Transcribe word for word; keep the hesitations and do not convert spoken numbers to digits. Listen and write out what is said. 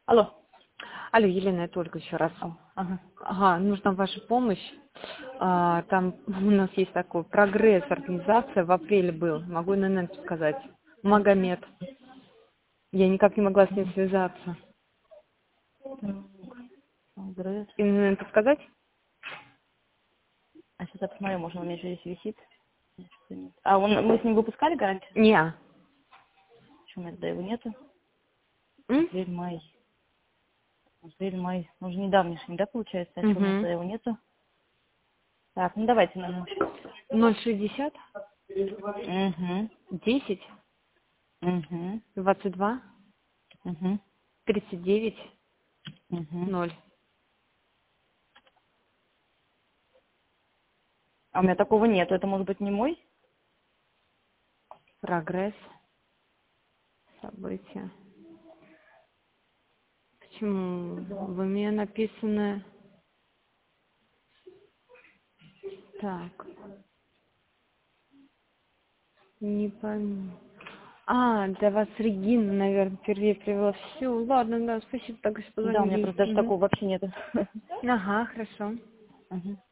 Алло. Алло, Елена, это Ольга еще раз. О, ага. Ага, нужна ваша помощь. А, там у нас есть такой прогресс, организация в апреле был. Могу на эн эн сказать. Магомед. Я никак не могла с ним связаться. Прогресс. И на эн эн подсказать? А сейчас я посмотрю, может, он у меня еще здесь висит. А он, мы с ним выпускали гарантию? Не. Почему у меня тогда его нету? М? Апрель, май. Апрель, май. Он же недавнешний, да, получается? А что у меня Угу. тогда его нету? Так, ну давайте на ноль шестьдесят Угу. десять Угу. двадцать два Угу. тридцать девять Угу. ноль. А у меня такого нету. Это может быть не мой? Прогресс. События. Почему? В уме написано... Так. Не пойму. А, для вас Регина, наверное, впервые привела. Все, ладно, да, спасибо, так что Да, у меня позвонили. просто даже Угу. такого вообще нету. Ага, хорошо. Угу.